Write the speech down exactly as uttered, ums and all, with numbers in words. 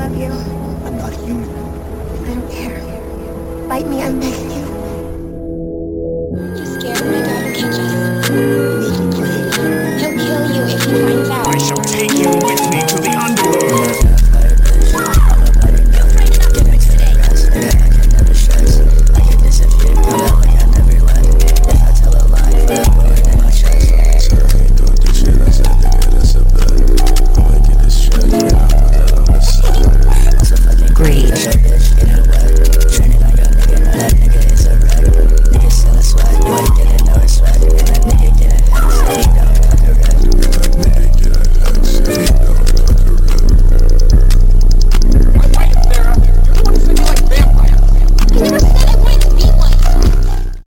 love you. I'm not human. I don't care. Bite me, I'm begging you. He's scared my dad will catch us. Make him pray. He'll kill you if he finds out. I shall take you with